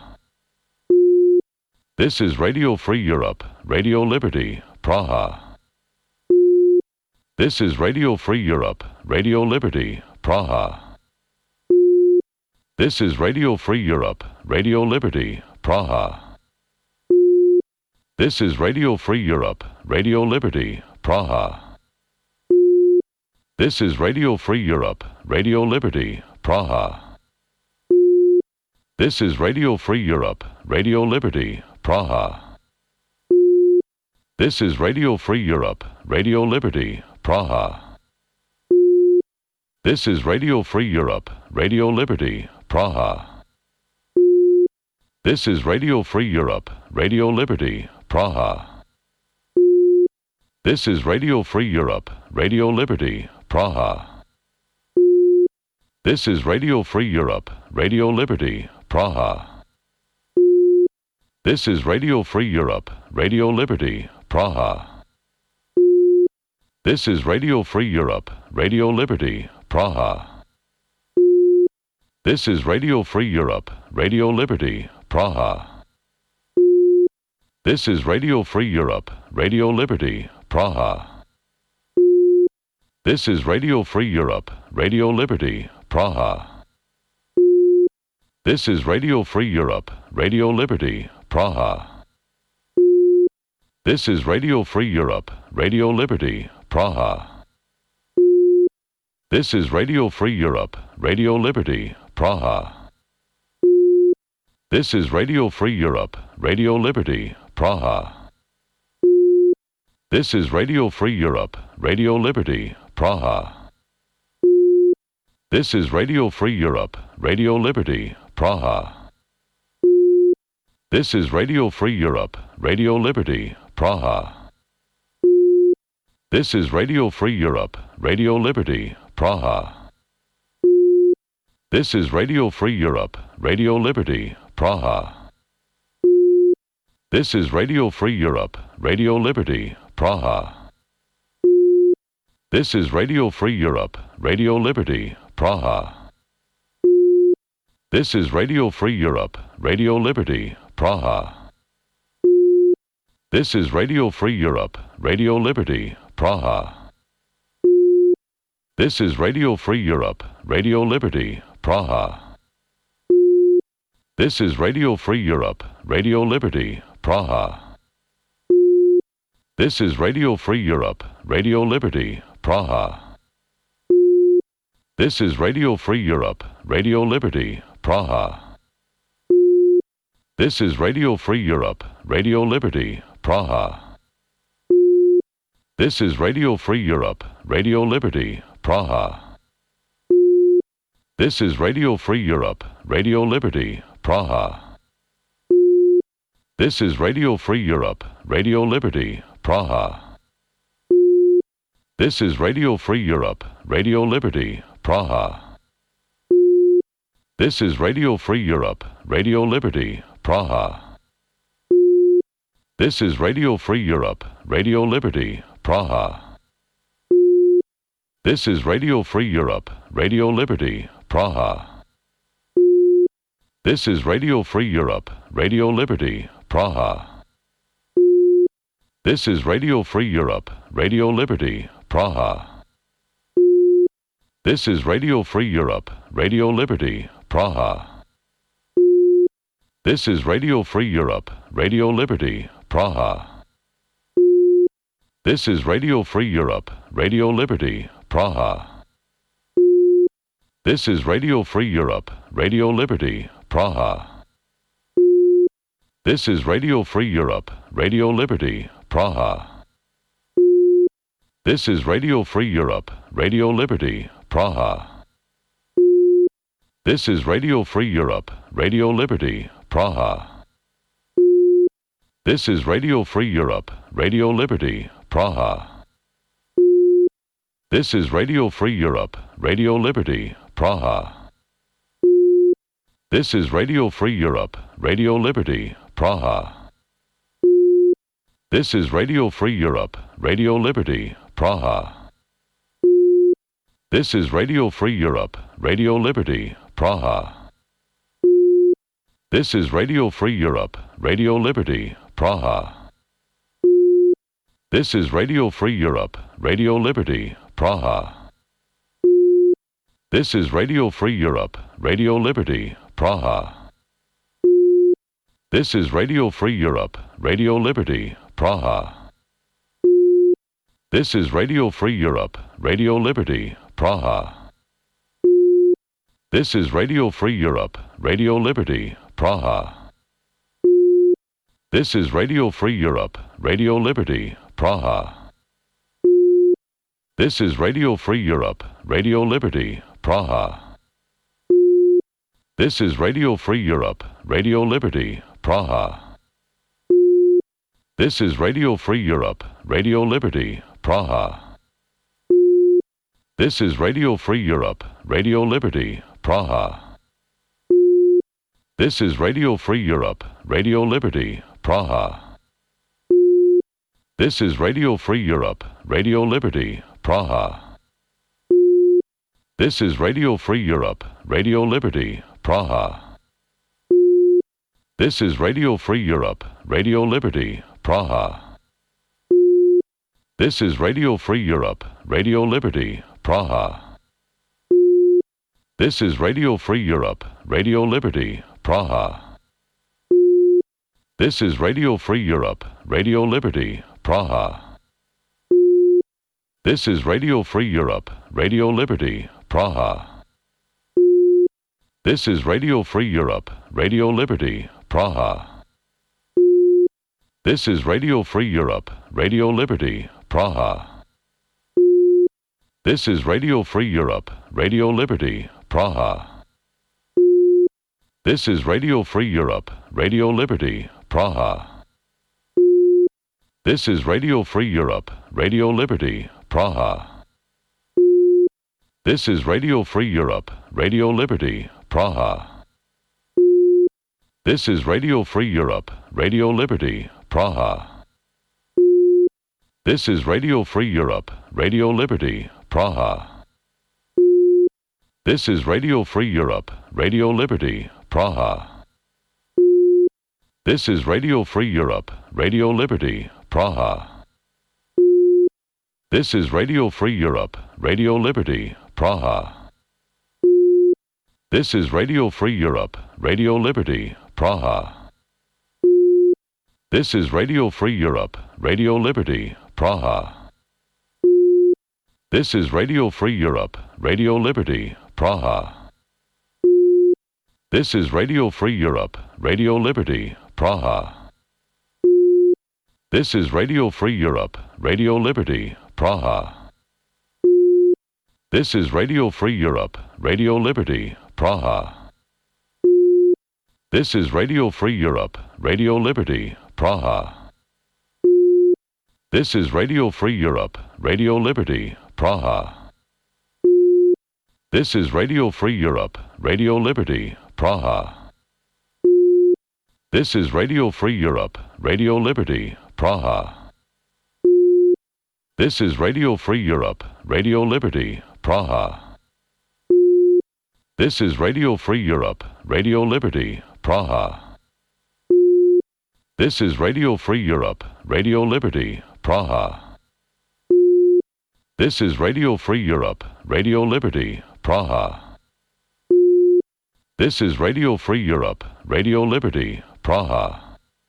This is Radio Free Europe, Radio Liberty, Praha. This is Radio Free Europe, Radio Liberty, Praha. This is Radio Free Europe, Radio Liberty, Praha. This is Radio Free Europe, Radio Liberty, Praha. This is Radio Free Europe, Radio Liberty, Praha. This is Radio Free Europe, Radio Liberty, Praha. This is Radio Free Europe, Radio Liberty, Praha. This is Radio Free Europe, Radio Liberty, Praha. This is Radio Free Europe, Radio Liberty, Praha. This is Radio Free Europe, Radio Liberty, Praha. This is Radio Free Europe, Radio Liberty, Praha. This is Radio Free Europe, Radio Liberty, Praha. This is Radio Free Europe, Radio Liberty, Praha. This is Radio Free Europe, Radio Liberty, Praha. This is Radio Free Europe, Radio Liberty, Praha. This is Radio Free Europe, Radio Liberty, Praha. This is Radio Free Europe, Radio Liberty, Praha. This is Radio Free Europe, Radio Liberty, Praha. This is Radio Free Europe, Radio Liberty, Praha. This is Radio Free Europe, Radio Liberty, Praha. This is Radio Free Europe, Radio Liberty, Praha. This is Radio Free Europe, Radio Liberty, Praha. This is Radio Free Europe, Radio Liberty, Praha. This is Radio Free Europe, Radio Liberty, Praha. This is Radio Free Europe, Radio Liberty, Praha. This is Radio Free Europe, Radio Liberty, Praha. This is Radio Free Europe, Radio Liberty, Praha. This is Radio Free Europe, Radio Liberty, Praha. This is Radio Free Europe, Radio Liberty, Praha. This is Radio Free Europe, Radio Liberty, Praha. This is Radio Free Europe, Radio Liberty, Praha. This is Radio Free Europe, Radio Liberty, Praha. This is Radio Free Europe, Radio Liberty, Praha. This is Radio Free Europe, Radio Liberty, Praha. This is Radio Free Europe, Radio Liberty, Praha. This is Radio Free Europe, Radio Liberty, Praha. This is Radio Free Europe, Radio Liberty, Praha. This is Radio Free Europe, Radio Liberty, Praha. This is Radio Free Europe, Radio Liberty, Praha. This is Radio Free Europe, Radio Liberty, Praha. This is Radio Free Europe, Radio Liberty, Praha. This is Radio Free Europe, Radio Liberty, Praha. This is Radio Free Europe, Radio Liberty, Praha. This is Radio Free Europe, Radio Liberty, Praha. This is Radio Free Europe, Radio Liberty, Praha. This is Radio Free Europe, Radio Liberty, Praha. This is Radio Free Europe, Radio Liberty, Praha. This is Radio Free Europe, Radio Liberty, Praha. This is Radio Free Europe, Radio Liberty, Praha. This is Radio Free Europe, Radio Liberty, Praha. This is Radio Free Europe, Radio Liberty, Praha. This is Radio Free Europe, Radio Liberty, Praha. This is Radio Free Europe, Radio Liberty, Praha. This is Radio Free Europe, Radio Liberty, Praha. This is Radio Free Europe, Radio Liberty, Praha. This is Radio Free Europe, Radio Liberty, Praha. This is Radio Free Europe, Radio Liberty, Praha. This is Radio Free Europe, Radio Liberty, Praha. This is Radio Free Europe, Radio Liberty, Praha. This is Radio Free Europe, Radio Liberty, Praha. This is Radio Free Europe, Radio Liberty, Praha. This is Radio Free Europe, Radio Liberty, Praha. This is Radio Free Europe, Radio Liberty, Praha. This is Radio Free Europe, Radio Liberty, Praha. This is Radio Free Europe, Radio Liberty, Praha. This is Radio Free Europe, Radio Liberty, Praha. This is Radio Free Europe, Radio Liberty, Praha. This is Radio Free Europe, Radio Liberty, Praha. This is Radio Free Europe, Radio Liberty, Praha. This is Radio Free Europe, Radio Liberty, Praha. This is Radio Free Europe, Radio Liberty, Praha. This is Radio Free Europe, Radio Liberty, Praha. This is Radio Free Europe, Radio Liberty, Praha. This is Radio Free Europe, Radio Liberty, Praha. This is Radio Free Europe, Radio Liberty, Praha. This is Radio Free Europe, Radio Liberty, Praha. This is Radio Free Europe, Radio Liberty, Praha. This is Radio Free Europe, Radio Liberty, Praha. This is Radio Free Europe, Radio Liberty, Praha. This is Radio Free Europe, Radio Liberty, Praha. This is Radio Free Europe, Radio Liberty, Praha. This is Radio Free Europe, Radio Liberty, Praha. This is Radio Free Europe, Radio Liberty, Praha. This is Radio Free Europe, Radio Liberty, Praha. This is Radio Free Europe, Radio Liberty, Praha. This is Radio Free Europe, Radio Liberty, Praha. This is Radio Free Europe, Radio Liberty, Praha. This is Radio Free Europe, Radio Liberty, Praha. This is Radio Free Europe, Radio Liberty, Praha. This is Radio Free Europe, Radio Liberty, Praha. This is Radio Free Europe, Radio Liberty, Praha. This is Radio Free Europe, Radio Liberty, Praha. This is Radio Free Europe, Radio Liberty, Praha. This is Radio Free Europe, Radio Liberty, Praha. This is Radio Free Europe, Radio Liberty, Praha. This is Radio Free Europe, Radio Liberty, Praha. This is Radio Free Europe, Radio Liberty, Praha. This is Radio Free Europe, Radio Liberty, Praha. This is Radio Free Europe, Radio Liberty, Praha. This is Radio Free Europe, Radio Liberty, Praha.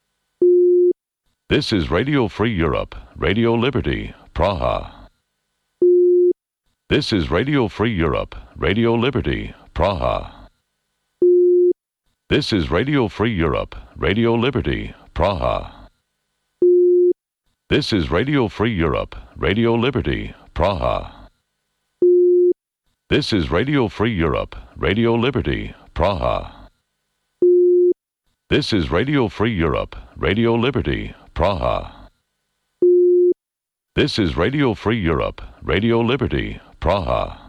This is Radio Free Europe, Radio Liberty, Praha. This is Radio Free Europe, Radio Liberty, Praha. This is Radio Free Europe, Radio Liberty, Praha. This is Radio Free Europe, Radio Liberty, Praha. This is Radio Free Europe, Radio Liberty, Praha. This is Radio Free Europe, Radio Liberty, Praha. This is Radio Free Europe, Radio Liberty, Praha.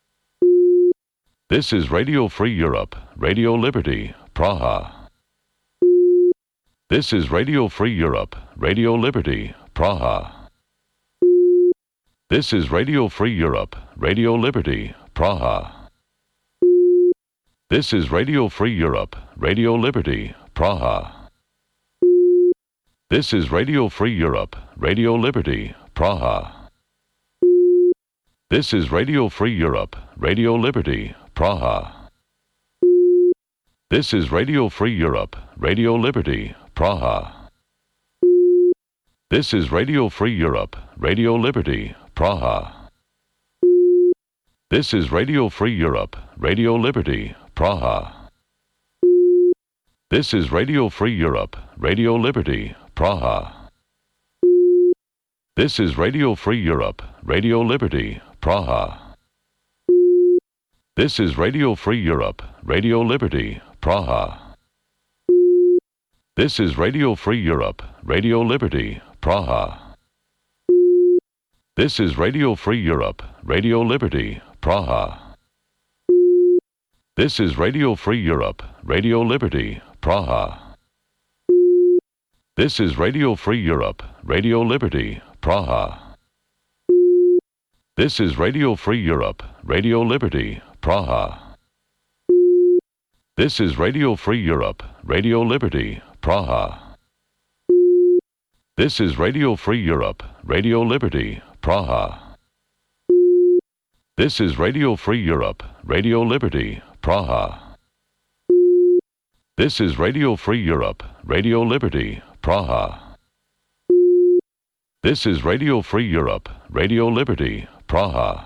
This is Radio Free Europe, Radio Liberty, Praha. This is Radio Free Europe, Radio Liberty, Praha. This is Radio Free Europe, Radio Liberty, Praha. This is Radio Free Europe, Radio Liberty, Praha. This is Radio Free Europe, Radio Liberty, Praha. This is Radio Free Europe, Radio Liberty, Praha. This is Radio Free Europe, Radio Liberty, Praha. This is Radio Free Europe, Radio Liberty, Praha. This is Radio Free Europe, Radio Liberty, Praha. This is Radio Free Europe, Radio Liberty, Praha. This is Radio Free Europe, Radio Liberty, Praha. This is Radio Free Europe, Radio Liberty, Praha. This is Radio Free Europe, Radio Liberty, Praha. This is Radio Free Europe, Radio Liberty, Praha. This is Radio Free Europe, Radio Liberty, Praha. This is Radio Free Europe, Radio Liberty, Praha. This is Radio Free Europe, Radio Liberty, Praha. This is Radio Free Europe, Radio Liberty, Praha. This is Radio Free Europe, Radio Liberty, Praha. This is Radio Free Europe, Radio Liberty, Praha. This is Radio Free Europe, Radio Liberty, Praha. This is Radio Free Europe, Radio Liberty, Praha.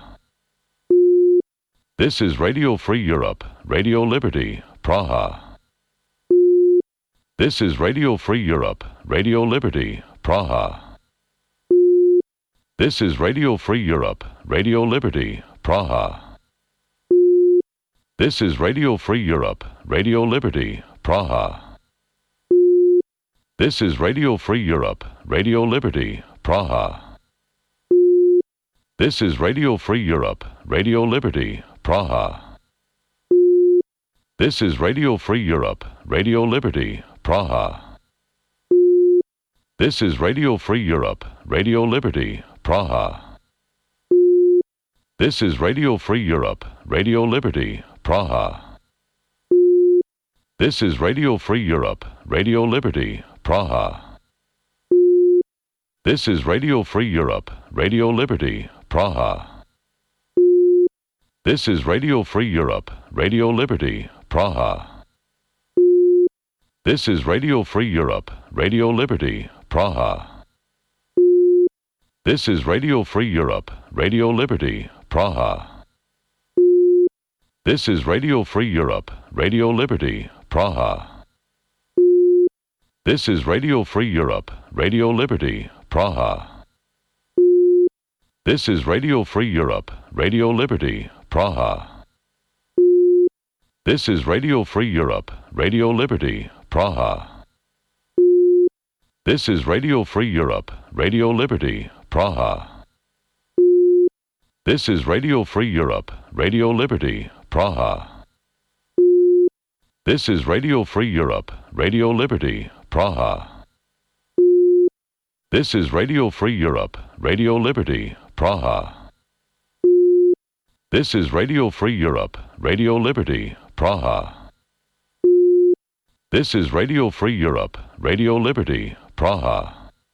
This is Radio Free Europe, Radio Liberty, Praha. This is Radio Free Europe, Radio Liberty, Praha. This is Radio Free Europe, Radio Liberty, Praha. This is Radio Free Europe, Radio Liberty, Praha. This is Radio Free Europe, Radio Liberty, Praha. This is Radio Free Europe, Radio Liberty, Praha. This is Radio Free Europe, Radio Liberty, Praha. This is Radio Free Europe, Radio Liberty, Praha. This is Radio Free Europe, Radio Liberty, Praha. This is Radio Free Europe, Radio Liberty, Praha. This is Radio Free Europe, Radio Liberty, Praha. This is Radio Free Europe, Radio Liberty, Praha. This is Radio Free Europe, Radio Liberty, Praha. This is Radio Free Europe, Radio Liberty, Praha. This is Radio Free Europe, Radio Liberty, Praha. This is Radio Free Europe, Radio Liberty, Praha. This is Radio Free Europe, Radio Liberty, Praha. This is Radio Free Europe, Radio Liberty, Praha. This is Radio Free Europe, Radio Liberty, Praha. This is Radio Free Europe, Radio Liberty, Praha. This is Radio Free Europe, Radio Liberty, Praha. This is Radio Free Europe, Radio Liberty, Praha. This is Radio Free Europe, Radio Liberty, Praha. This is Radio Free Europe, Radio Liberty, Praha.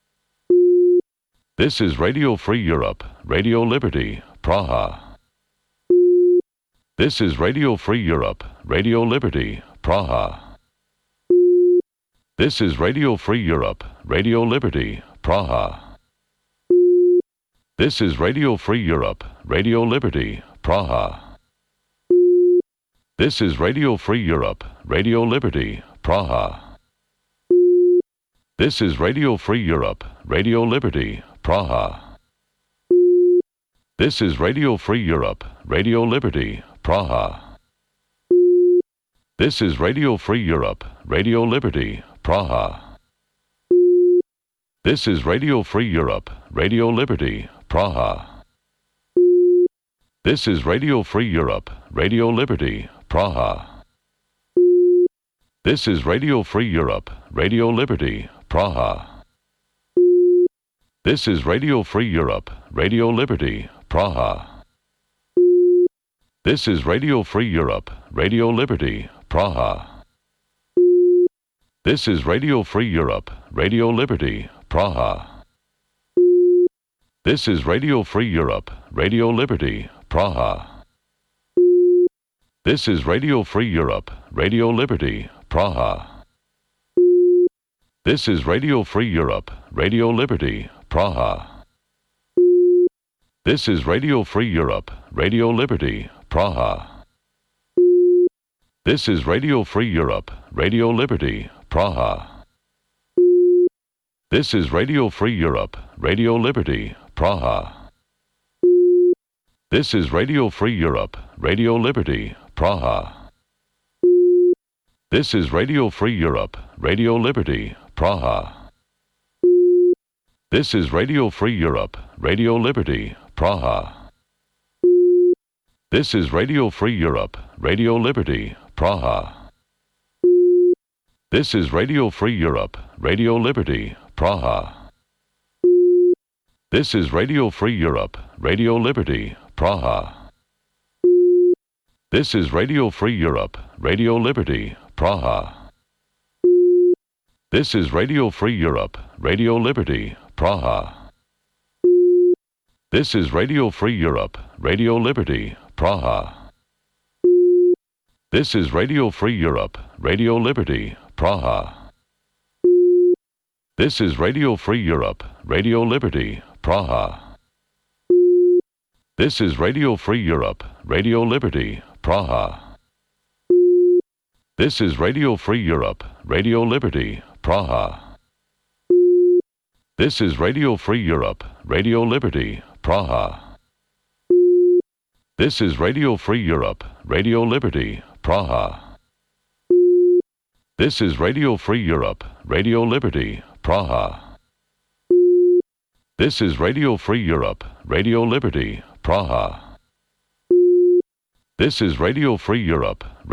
This is Radio Free Europe, Radio Liberty, Praha. This is Radio Free Europe, Radio Liberty, Praha. This is Radio Free Europe, Radio Liberty, Praha. This is Radio Free Europe, Radio Liberty, Praha. This is Radio Free Europe, Radio Liberty, Praha. This is Radio Free Europe, Radio Liberty, Praha. This is Radio Free Europe, Radio Liberty, Praha. This is Radio Free Europe, Radio Liberty, Praha. This is Radio Free Europe, Radio Liberty, Praha. This is Radio Free Europe, Radio Liberty, Praha. This is Radio Free Europe, Radio Liberty, Praha. This is Radio Free Europe, Radio Liberty, Praha. This is Radio Free Europe, Radio Liberty, Praha. This is Radio Free Europe, Radio Liberty, Praha. This is Radio Free Europe, Radio Liberty, Praha. This is Radio Free Europe, Radio Liberty, Praha. This is Radio Free Europe, Radio Liberty, Praha. This is Radio Free Europe, Radio Liberty, Praha. This is Radio Free Europe, Radio Liberty, Praha. This is Radio Free Europe, Radio Liberty, Praha. This is Radio Free Europe, Radio Liberty, Praha. This is Radio Free Europe, Radio Liberty, Praha. This is Radio Free Europe, Radio Liberty, Praha. This is Radio Free Europe, Radio Liberty, Praha. This is Radio Free Europe, Radio Liberty, Praha. This is Radio Free Europe, Radio Liberty, Praha. This is Radio Free Europe, Radio Liberty, Praha. This is Radio Free Europe, Radio Liberty, Praha. This is Radio Free Europe, Radio Liberty, Praha. This is Radio Free Europe, Radio Liberty, Praha. This is Radio Free Europe, Radio Liberty, Praha. This is Radio Free Europe, Radio Liberty, Praha. This is Radio Free Europe, Radio Liberty, Praha. This is Radio Free Europe, Radio Liberty, Praha. This is Radio Free Europe, Radio Liberty, Praha. This is Radio Free Europe, Radio Liberty, Praha. This is Radio Free Europe, Radio Liberty, Praha. This is Radio Free Europe.